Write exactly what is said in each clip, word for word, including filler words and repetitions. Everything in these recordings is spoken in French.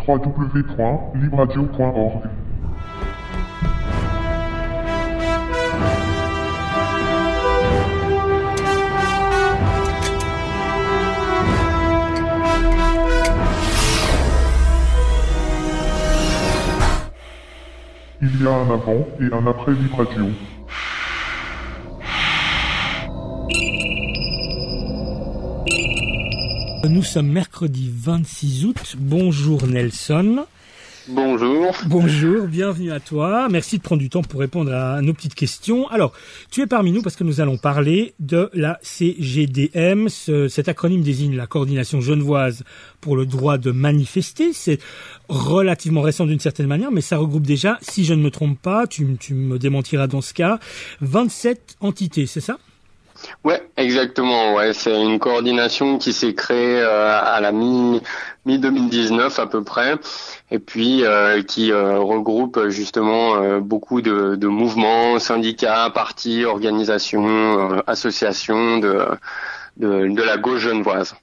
w w w point libradio point org. Il y a un avant et un après Libradio. Nous sommes mercredi vingt-six août. Bonjour Nelson. Bonjour. Bonjour, bienvenue à toi. Merci de prendre du temps pour répondre à nos petites questions. Alors, tu es parmi nous parce que nous allons parler de la C G D M. Ce, cet acronyme désigne la coordination genevoise pour le droit de manifester. C'est relativement récent d'une certaine manière, mais ça regroupe déjà, si je ne me trompe pas, tu, tu me démentiras dans ce cas, vingt-sept entités, c'est ça ? Ouais, exactement. Ouais, c'est une coordination qui s'est créée euh, à la mi mi deux mille dix-neuf à peu près, et puis euh, qui euh, regroupe justement euh, beaucoup de, de mouvements, syndicats, partis, organisations, euh, associations de, de de la gauche genevoise.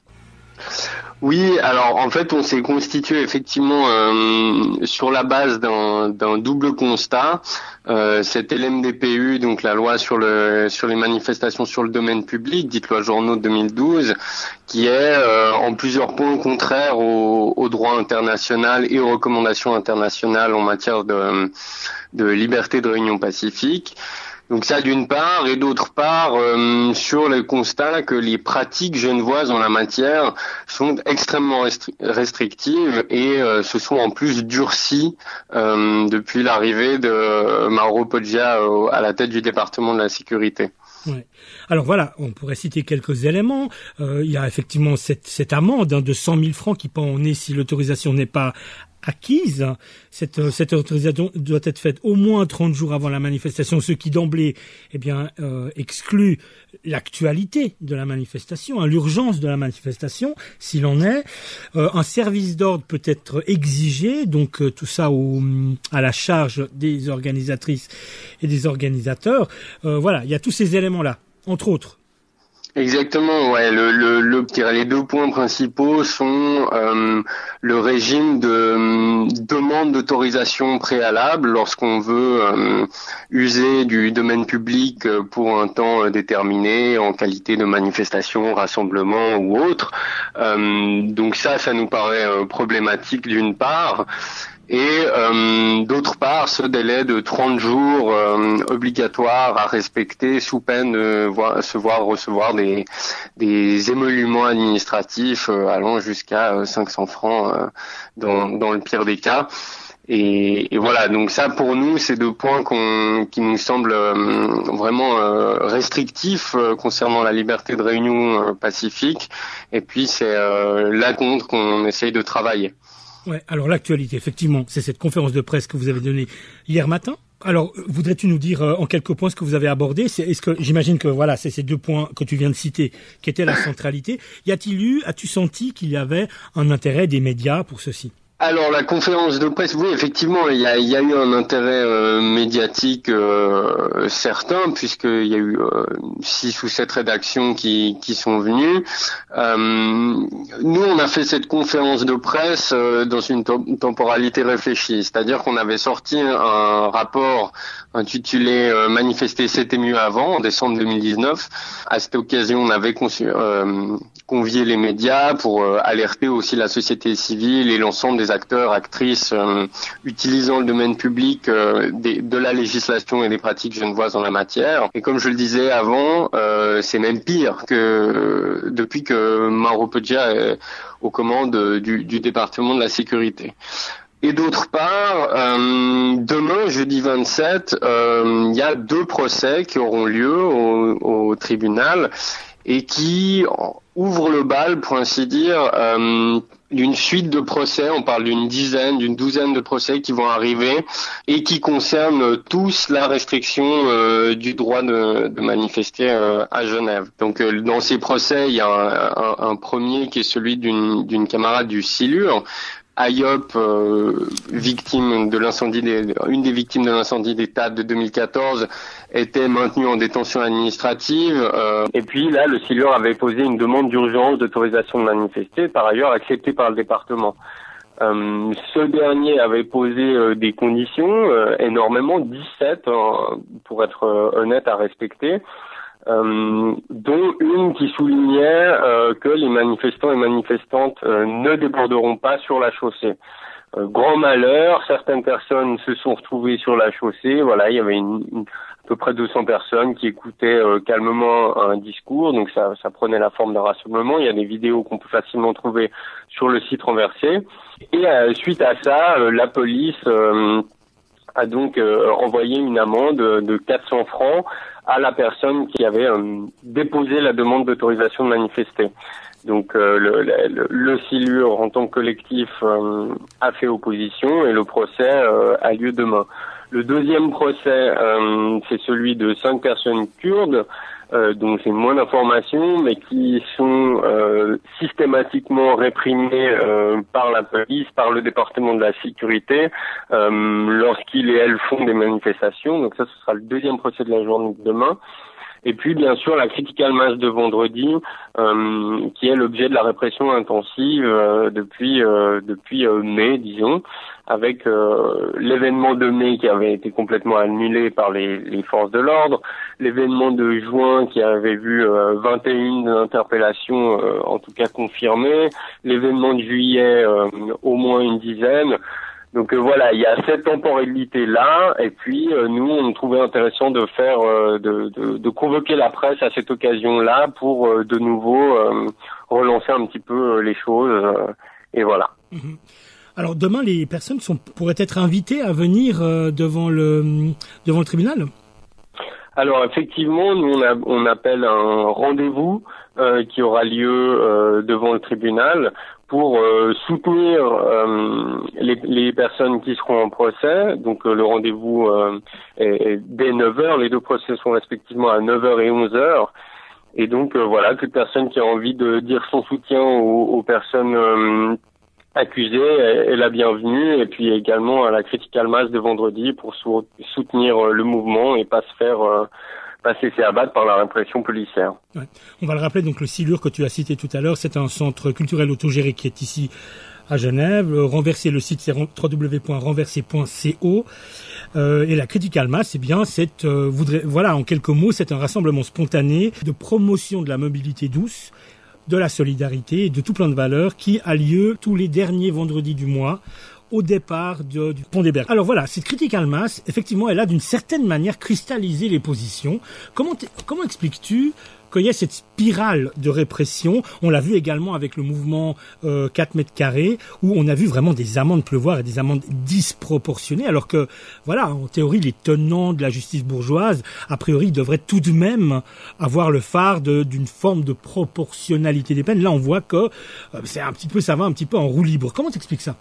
Oui, alors en fait on s'est constitué effectivement euh, sur la base d'un d'un double constat. Euh, cette L M D P U, donc la loi sur le sur les manifestations sur le domaine public, dite loi Journaux de deux mille douze, qui est euh, en plusieurs points contraire au, au droit international et aux recommandations internationales en matière de de liberté de réunion pacifique. Donc ça d'une part, et d'autre part euh, sur le constat que les pratiques genevoises en la matière sont extrêmement restri- restrictives et euh, se sont en plus durcies euh, depuis l'arrivée de Mauro Poggia euh, à la tête du département de la sécurité. Ouais. Alors voilà, on pourrait citer quelques éléments. Euh, il y a effectivement cette, cette amende hein, de cent mille francs qui pend au nez si l'autorisation n'est pas acquise. Cette, cette autorisation doit être faite au moins trente jours avant la manifestation, ce qui d'emblée eh bien, euh, exclut l'actualité de la manifestation, hein, l'urgence de la manifestation, s'il en est. Euh, un service d'ordre peut être exigé, donc euh, tout ça au, à la charge des organisatrices et des organisateurs. Euh, voilà, il y a tous ces éléments-là, entre autres. Exactement, ouais. Le, le, le, les deux points principaux sont euh, le régime de euh, demande d'autorisation préalable lorsqu'on veut euh, user du domaine public pour un temps déterminé en qualité de manifestation, rassemblement ou autre. Euh, donc ça, ça nous paraît euh, problématique d'une part. Et euh, d'autre part, ce délai de trente jours euh, obligatoire à respecter sous peine de voir, se voir recevoir des, des émoluments administratifs euh, allant jusqu'à euh, cinq cents francs euh, dans, dans le pire des cas. Et, et voilà, donc ça pour nous, c'est deux points qu'on, qui nous semblent euh, vraiment euh, restrictifs euh, concernant la liberté de réunion euh, pacifique. Et puis c'est euh, là contre qu'on essaye de travailler. Ouais, alors l'actualité, effectivement, c'est cette conférence de presse que vous avez donnée hier matin. Alors, voudrais-tu nous dire euh, en quelques points ce que vous avez abordé ? C'est, est-ce que j'imagine que voilà, c'est ces deux points que tu viens de citer qui étaient la centralité. Y a-t-il eu, as-tu senti qu'il y avait un intérêt des médias pour ceci ? Alors la conférence de presse, oui effectivement, il y a, il y a eu un intérêt euh, médiatique euh, certain puisqu'il y a eu euh, six ou sept rédactions qui, qui sont venues. Euh, nous, on a fait cette conférence de presse euh, dans une to- temporalité réfléchie, c'est-à-dire qu'on avait sorti un rapport intitulé euh, Manifester c'était mieux avant en décembre deux mille dix-neuf. À cette occasion, on avait conçu, euh, convié les médias pour euh, alerter aussi la société civile et l'ensemble des acteurs, actrices euh, utilisant le domaine public euh, des, de la législation et des pratiques genevoises en la matière. Et comme je le disais avant, euh, c'est même pire que euh, depuis que Mauro Poggia est aux commandes du, du département de la sécurité. Et d'autre part, euh, demain, jeudi vingt-sept, euh, il y a deux procès qui auront lieu au, au tribunal et qui ouvrent le bal, pour ainsi dire, euh, d'une suite de procès. On parle d'une dizaine, d'une douzaine de procès qui vont arriver et qui concernent tous la restriction euh, du droit de, de manifester euh, à Genève. Donc euh, dans ces procès, il y a un, un, un premier qui est celui d'une, d'une camarade du Silure, Ayop, euh, victime de l'incendie, des, une des victimes de l'incendie des T A D de deux mille quatorze, était maintenue en détention administrative. Euh, et puis là, le Silure avait posé une demande d'urgence d'autorisation de manifester, par ailleurs acceptée par le département. Euh, ce dernier avait posé euh, des conditions, euh, énormément, dix-sept, hein, pour être euh, honnête, à respecter, euh, dont une qui soulignait euh, que les manifestants et manifestantes euh, ne déborderont pas sur la chaussée. Euh, grand malheur, certaines personnes se sont retrouvées sur la chaussée. Voilà, il y avait une, une, à peu près deux cents personnes qui écoutaient euh, calmement un discours, donc ça, ça prenait la forme d'un rassemblement. Il y a des vidéos qu'on peut facilement trouver sur le site renversé. Et euh, suite à ça, euh, la police euh, a donc euh, envoyé une amende de quatre cents francs à la personne qui avait euh, déposé la demande d'autorisation de manifester. Donc euh, le, le, le Silure en tant que collectif euh, a fait opposition et le procès euh, a lieu demain. Le deuxième procès, euh, c'est celui de cinq personnes kurdes, euh, dont j'ai moins d'informations, mais qui sont euh, systématiquement réprimées euh, par la police, par le département de la sécurité, euh, lorsqu'ils et elles font des manifestations. Donc ça, ce sera le deuxième procès de la journée de demain. Et puis, bien sûr, la critical mass de vendredi, euh, qui est l'objet de la répression intensive euh, depuis euh, depuis euh, mai, disons, avec euh, l'événement de mai qui avait été complètement annulé par les, les forces de l'ordre, l'événement de juin qui avait vu euh, vingt et une interpellations, euh, en tout cas confirmées, l'événement de juillet, euh, au moins une dizaine. Donc euh, voilà, il y a cette temporalité-là, et puis euh, nous, on trouvait intéressant de faire, euh, de, de, de convoquer la presse à cette occasion-là pour euh, de nouveau euh, relancer un petit peu euh, les choses, euh, et voilà. Mmh. Alors demain, les personnes sont, pourraient être invitées à venir euh, devant le devant le tribunal. Alors effectivement, nous on, a, on appelle un rendez-vous euh, qui aura lieu euh, devant le tribunal pour euh, soutenir euh, les, les personnes qui seront en procès. Donc euh, le rendez-vous euh, est, est dès neuf heures, les deux procès sont respectivement à neuf heures et onze heures. Et donc euh, voilà, toute personne qui a envie de dire son soutien aux, aux personnes euh, accusée est la bienvenue, et puis également à la critical mass de vendredi pour sou- soutenir le mouvement et pas se faire euh, pas se laisser abattre par la répression policière. Ouais. On va le rappeler, donc le Silure que tu as cité tout à l'heure, c'est un centre culturel autogéré qui est ici à Genève. Renversé, le site c'est w w w point renversé point co. Euh, et la critical mass, eh bien, c'est euh, voudrait, voilà, en quelques mots, c'est un rassemblement spontané de promotion de la mobilité douce, de la solidarité et de tout plein de valeurs qui a lieu tous les derniers vendredis du mois au départ de, du Pont des Bergues. Alors voilà, cette critical mass, effectivement, elle a d'une certaine manière cristallisé les positions. Comment, comment expliques-tu qu'il y a cette spirale de répression? On l'a vu également avec le mouvement euh, quatre mètres carrés, où on a vu vraiment des amendes pleuvoir et des amendes disproportionnées, alors que, voilà, en théorie, les tenants de la justice bourgeoise, a priori, devraient tout de même avoir le phare de, d'une forme de proportionnalité des peines. Là, on voit que euh, c'est un petit peu, ça va un petit peu en roue libre. Comment t'expliques ça?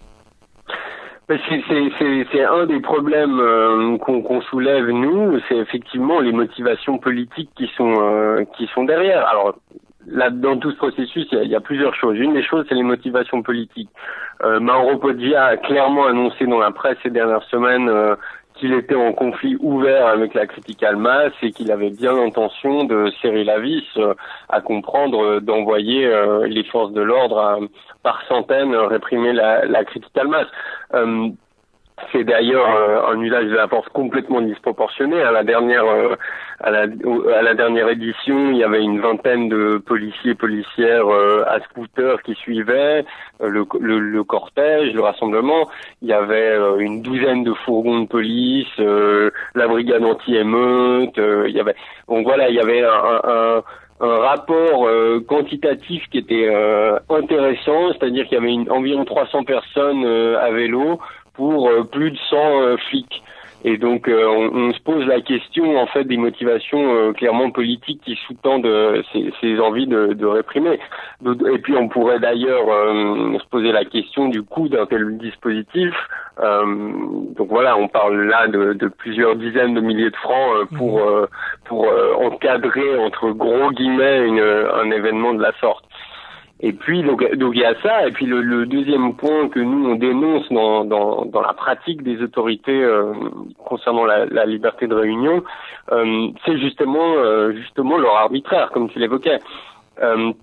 C'est, c'est, c'est, c'est un des problèmes euh, qu'on, qu'on soulève, nous, c'est effectivement les motivations politiques qui sont euh, qui sont derrière. Alors, là, dans tout ce processus, il y a, il y a plusieurs choses. Une des choses, c'est les motivations politiques. Euh, Mauro Poggia a clairement annoncé dans la presse ces dernières semaines euh, qu'il était en conflit ouvert avec la critical mass et qu'il avait bien l'intention de serrer la vis, euh, à comprendre euh, d'envoyer euh, les forces de l'ordre à, par centaines euh, réprimer la, la critical mass. Euh, c'est d'ailleurs euh, un usage de la force complètement disproportionné. À la dernière, euh, à la, à la dernière édition, il y avait une vingtaine de policiers et policières euh, à scooter qui suivaient euh, le, le, le cortège, le rassemblement. Il y avait euh, une douzaine de fourgons de police, euh, la brigade anti-émeute. Euh, il y avait, donc voilà, il y avait un, un un rapport euh, quantitatif qui était euh, intéressant, c'est-à-dire qu'il y avait une, environ trois cents personnes euh, à vélo pour euh, plus de cent euh, flics. Et donc euh, on, on se pose la question en fait des motivations euh, clairement politiques qui sous-tendent euh, ces, ces envies de, de réprimer. Et puis on pourrait d'ailleurs euh, se poser la question du coût d'un tel dispositif. Euh, donc voilà, on parle là de, de plusieurs dizaines de milliers de francs euh, pour euh, pour euh, encadrer entre gros guillemets une, un événement de la sorte. Et puis donc donc il y a ça, et puis le, le deuxième point que nous on dénonce dans dans, dans la pratique des autorités euh, concernant la, la liberté de réunion, euh, c'est justement euh, justement leur arbitraire, comme tu l'évoquais. Euh,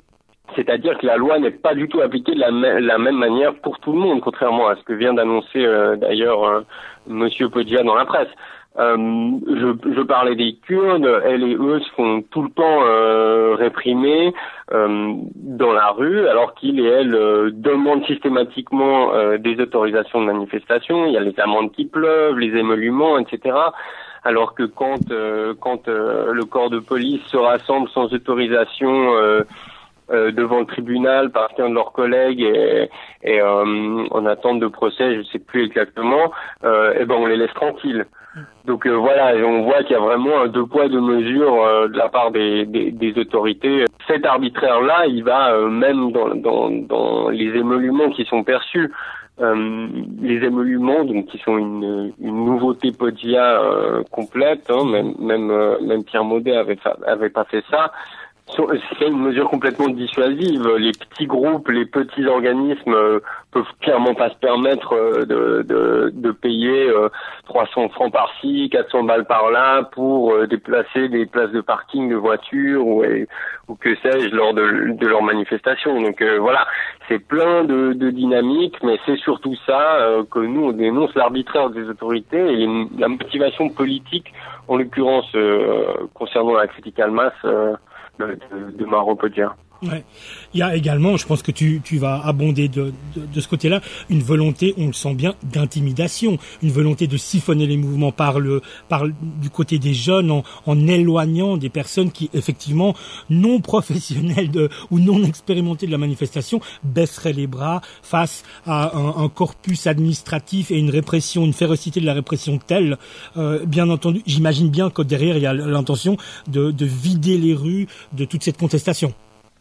C'est-à-dire que la loi n'est pas du tout appliquée de la, m- la même manière pour tout le monde, contrairement à ce que vient d'annoncer euh, d'ailleurs euh, Monsieur Poggia dans la presse. Euh, je, je parlais des Kurdes, elles et eux se font tout le temps euh, réprimer euh, dans la rue, alors qu'ils et elles euh, demandent systématiquement euh, des autorisations de manifestation. Il y a les amendes qui pleuvent, les émoluments, et cetera. Alors que quand, euh, quand euh, le corps de police se rassemble sans autorisation euh, Euh, devant le tribunal parce qu'un de leurs collègues est, est euh, en attente de procès, je sais plus exactement, euh, et ben on les laisse tranquilles. Donc euh, voilà, et on voit qu'il y a vraiment un deux poids deux mesures euh, de la part des, des, des autorités. Cet arbitraire-là, il va euh, même dans, dans, dans les émoluments qui sont perçus. Euh, les émoluments, donc qui sont une, une nouveauté Poggia euh, complète, hein, même même euh, même Pierre Maudet avait fa- avait pas fait ça. C'est une mesure complètement dissuasive. Les petits groupes, les petits organismes euh, peuvent clairement pas se permettre euh, de, de, de payer euh, trois cents francs par-ci, quatre cents balles par-là pour euh, déplacer des places de parking de voitures ou, et, ou que sais-je lors de, de leur manifestation. Donc euh, voilà, c'est plein de, de dynamiques, mais c'est surtout ça euh, que nous on dénonce, l'arbitraire des autorités et les, la motivation politique, en l'occurrence euh, concernant la critique Almas. Euh, de, de Mauro Poggia. Ouais. Il y a également, je pense que tu, tu vas abonder de, de, de ce côté-là, une volonté, on le sent bien, d'intimidation, une volonté de siphonner les mouvements par le, par du côté des jeunes, en, en éloignant des personnes qui, effectivement, non professionnelles de, ou non expérimentées de la manifestation, baisseraient les bras face à un, un corpus administratif et une répression, une férocité de la répression telle. Euh, bien entendu, j'imagine bien que derrière, il y a l'intention de, de vider les rues de toute cette contestation.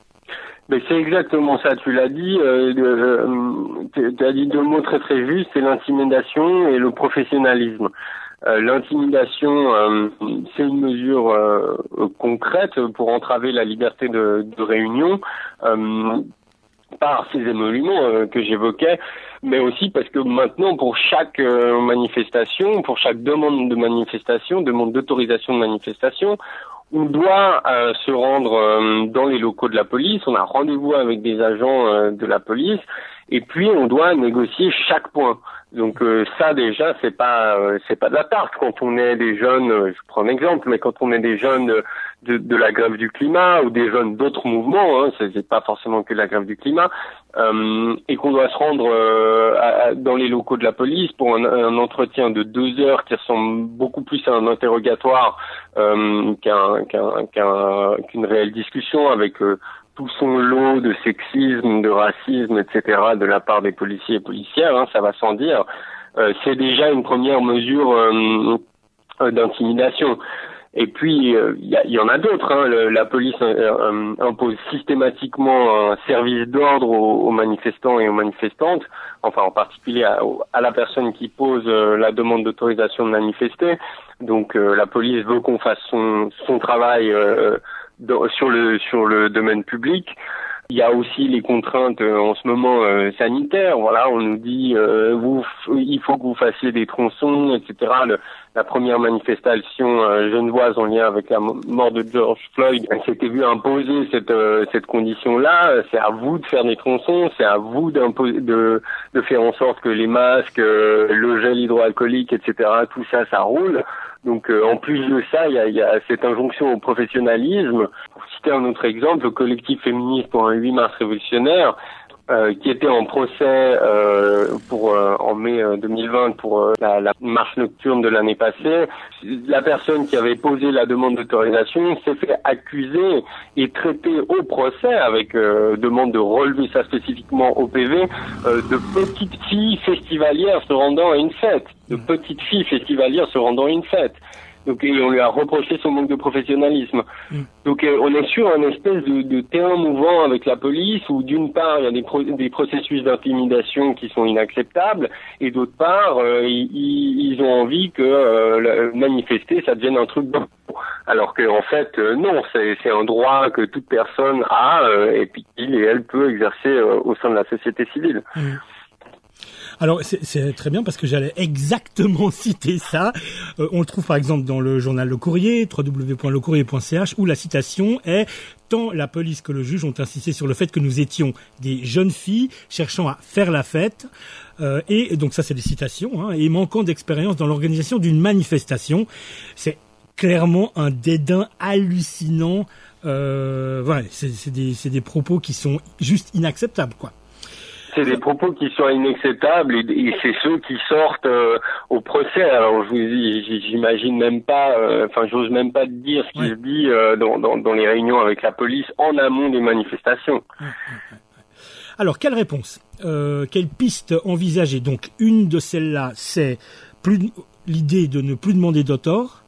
Mais c'est exactement ça, tu l'as dit, euh, euh, tu as dit deux mots très très justes, c'est l'intimidation et le professionnalisme. Euh, l'intimidation, euh, c'est une mesure euh, concrète pour entraver la liberté de, de réunion euh, par ces émoluments euh, que j'évoquais, mais aussi parce que maintenant, pour chaque euh, manifestation, pour chaque demande de manifestation, demande d'autorisation de manifestation, on doit euh, se rendre euh, dans les locaux de la police, on a rendez-vous avec des agents euh, de la police, et puis on doit négocier chaque point. Donc euh, ça déjà c'est pas euh, c'est pas de la tarte. Quand on est des jeunes, euh, je prends un exemple, mais quand on est des jeunes de, de la grève du climat ou des jeunes d'autres mouvements, hein, c'est, c'est pas forcément que la grève du climat, euh, et qu'on doit se rendre euh, à, dans les locaux de la police pour un, un entretien de deux heures qui ressemble beaucoup plus à un interrogatoire euh, qu'un, qu'un, qu'un, qu'une réelle discussion avec euh, tout son lot de sexisme, de racisme, et cetera de la part des policiers et policières, hein, ça va sans dire. Euh, c'est déjà une première mesure euh, euh, d'intimidation. Et puis, il euh, y, y en a d'autres. Hein. Le, la police euh, impose systématiquement un service d'ordre aux, aux manifestants et aux manifestantes, enfin en particulier à, à la personne qui pose euh, la demande d'autorisation de manifester. Donc, euh, la police veut qu'on fasse son, son travail euh, dans, sur le sur le domaine public. Il y a aussi les contraintes euh, en ce moment euh, sanitaires. Voilà, on nous dit euh, vous, il faut que vous fassiez des tronçons, et cetera. Le, la première manifestation euh, genevoise en lien avec la mort de George Floyd, elle s'était vue imposer cette euh, cette condition-là. C'est à vous de faire des tronçons, c'est à vous d'imposer, de de faire en sorte que les masques, euh, le gel hydroalcoolique, et cetera. Tout ça, ça roule. Donc euh, en plus de ça, il y a, y a cette injonction au professionnalisme. Pour citer un autre exemple, le collectif féministe pour un huit mars révolutionnaire, euh, qui était en procès euh, pour euh, en mai deux mille vingt pour euh, la, la marche nocturne de l'année passée. La personne qui avait posé la demande d'autorisation s'est fait accuser et traiter au procès avec euh, demande de relever ça spécifiquement au P V euh, de petites filles festivalières se rendant à une fête, de petites filles festivalières se rendant à une fête. Donc, et on lui a reproché son manque de professionnalisme. Mm. Donc, euh, on est sur un espèce de, de terrain mouvant avec la police où, d'une part, il y a des, pro- des processus d'intimidation qui sont inacceptables, et d'autre part, euh, ils, ils ont envie que euh, manifester, ça devienne un truc bon. Alors que, en fait, euh, non, c'est, c'est un droit que toute personne a, euh, et puis qu'il et elle peut exercer euh, au sein de la société civile. Mm. Alors c'est, c'est très bien parce que j'allais exactement citer ça. Euh, on le trouve par exemple dans le journal Le Courrier, w w w point le courrier point c h, où la citation est « Tant la police que le juge ont insisté sur le fait que nous étions des jeunes filles cherchant à faire la fête euh, et donc ça c'est des citations hein, et manquant d'expérience dans l'organisation d'une manifestation ». C'est clairement un dédain hallucinant. Euh, voilà, c'est, c'est des c'est des propos qui sont juste inacceptables quoi. C'est des propos qui sont inacceptables et, et c'est ceux qui sortent euh, au procès. Alors je vous j'imagine même pas, enfin euh, j'ose même pas dire ce qui ouais. se dit euh, dans, dans, dans les réunions avec la police en amont des manifestations. Ouais, ouais, ouais. Alors quelle réponse euh, Quelle piste envisager? Donc une de celles-là, c'est plus l'idée de ne plus demander d'auteur.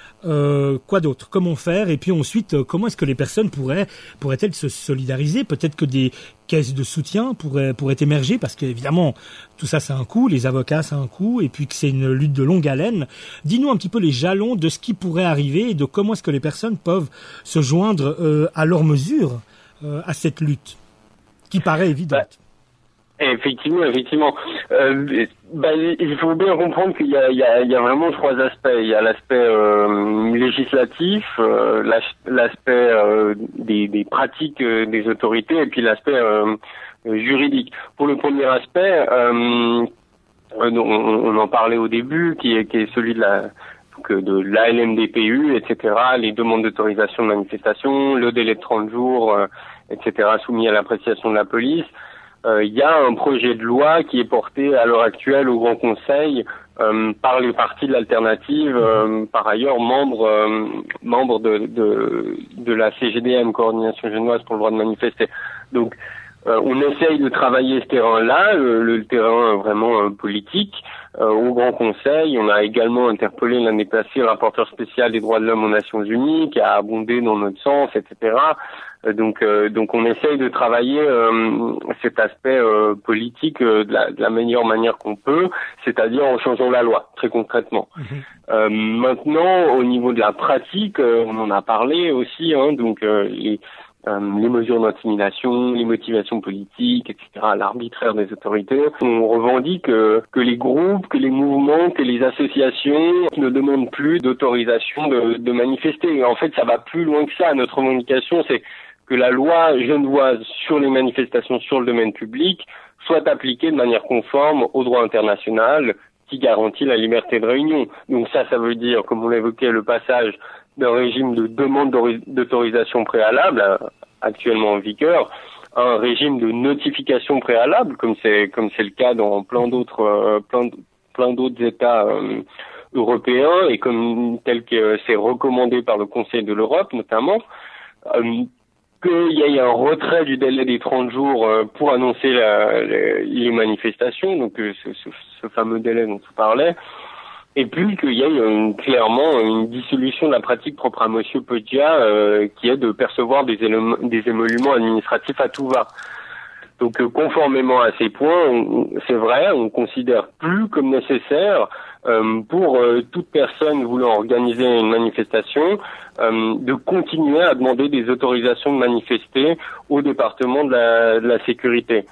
Euh, quoi d'autre? Comment faire? Et puis ensuite, euh, comment est-ce que les personnes pourraient pourraient-elles se solidariser? Peut-être que des caisses de soutien pourraient pourraient émerger, parce qu'évidemment tout ça ça a un coût, les avocats ça a un coût, et puis que c'est une lutte de longue haleine. Dis-nous un petit peu les jalons de ce qui pourrait arriver et de comment est-ce que les personnes peuvent se joindre euh, à leur mesure euh, à cette lutte qui paraît évidente. Bah. Effectivement, effectivement. Euh, bah, il faut bien comprendre qu'il y a, il y a, il y a vraiment trois aspects. Il y a l'aspect euh, législatif, euh, l'aspect euh, des, des pratiques euh, des autorités, et puis l'aspect euh, juridique. Pour le premier aspect, euh, on, on en parlait au début, qui est, qui est celui de la donc de l'A L M D P U, et cetera, les demandes d'autorisation de manifestation, le délai de trente jours, euh, et cetera, soumis à l'appréciation de la police. Il euh, y a un projet de loi qui est porté à l'heure actuelle au Grand Conseil euh, par les partis de l'alternative, euh, par ailleurs membres euh, membres de, de de la C G D M, Coordination Genevoise pour le droit de manifester. Donc euh, on essaye de travailler ce terrain-là, le, le terrain vraiment euh, politique, euh, au Grand Conseil. On a également interpellé l'année passée le rapporteur spécial des droits de l'homme aux Nations Unies, qui a abondé dans notre sens, et cetera. Donc, euh, donc on essaye de travailler euh, cet aspect euh, politique euh, de, la, de la meilleure manière qu'on peut, c'est-à-dire en changeant la loi, très concrètement. Mmh. Euh, maintenant, au niveau de la pratique, euh, on en a parlé aussi, hein, donc euh, les, euh, les mesures d'intimidation, les motivations politiques, et cetera, l'arbitraire des autorités. On revendique euh, que les groupes, que les mouvements, que les associations ne demandent plus d'autorisation de, de manifester. Et en fait, ça va plus loin que ça. Notre revendication, c'est que la loi genevoise sur les manifestations sur le domaine public soit appliquée de manière conforme au droit international qui garantit la liberté de réunion. Donc ça, ça veut dire, comme on l'évoquait, le passage d'un régime de demande d'autorisation préalable, actuellement en vigueur, à un régime de notification préalable, comme c'est comme c'est le cas dans plein d'autres euh, plein plein d'autres États euh, européens et comme tel que c'est recommandé par le Conseil de l'Europe notamment. Euh, qu'il y ait un retrait du délai des trente jours pour annoncer la, les, les manifestations, donc ce, ce, ce fameux délai dont tu parlais, et puis qu'il y ait une, clairement une dissolution de la pratique propre à Monsieur Podia, euh, qui est de percevoir des, éléments, des émoluments administratifs à tout va. Donc conformément à ces points, on, c'est vrai, on considère plus comme nécessaire euh, pour euh, toute personne voulant organiser une manifestation euh, de continuer à demander des autorisations de manifester au département de la, de la sécurité.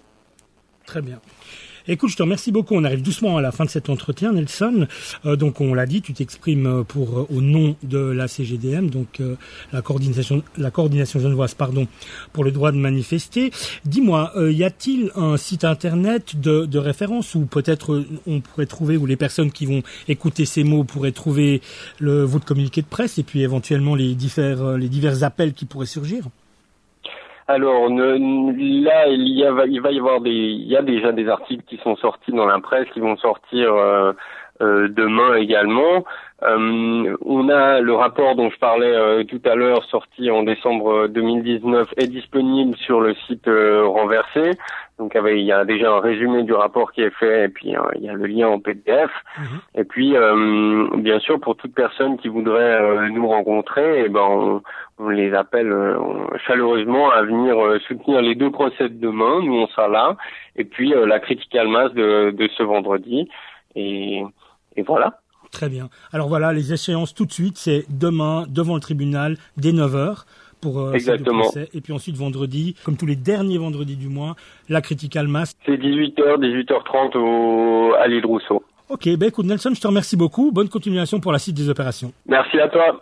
Très bien. Écoute, je te remercie beaucoup. On arrive doucement à la fin de cet entretien, Nelson. Euh, donc, on l'a dit, tu t'exprimes pour euh, au nom de la C G D M, donc euh, la coordination, la coordination genevoise, pardon, pour le droit de manifester. Dis-moi, euh, y a-t-il un site internet de, de référence où peut-être euh, on pourrait trouver, où les personnes qui vont écouter ces mots pourraient trouver le votre communiqué de presse et puis éventuellement les divers les divers appels qui pourraient surgir? Alors ne, là, il, y a, il va y avoir des, il y a déjà des articles qui sont sortis dans la presse, qui vont sortir euh, euh, demain également. Euh, on a le rapport dont je parlais euh, tout à l'heure, sorti en décembre deux mille dix-neuf, est disponible sur le site euh, Renversé. Donc avec, il y a déjà un résumé du rapport qui est fait, et puis euh, il y a le lien en P D F. Mmh. Et puis euh, bien sûr, pour toute personne qui voudrait euh, nous rencontrer, eh ben on, on les appelle euh, chaleureusement à venir euh, soutenir les deux procès de demain. Nous on sera là. Et puis euh, la Critical Mass de, de ce vendredi. Et, et voilà. Très bien. Alors voilà, les échéances tout de suite, c'est demain devant le tribunal dès neuf heures. pour euh, Exactement. ces deux procès. Et puis ensuite, vendredi, comme tous les derniers vendredis du mois, la Critical Mass. C'est dix-huit heures, dix-huit heures trente au, à l'île Rousseau. Ok, ben écoute Nelson, je te remercie beaucoup. Bonne continuation pour la suite des opérations. Merci à toi.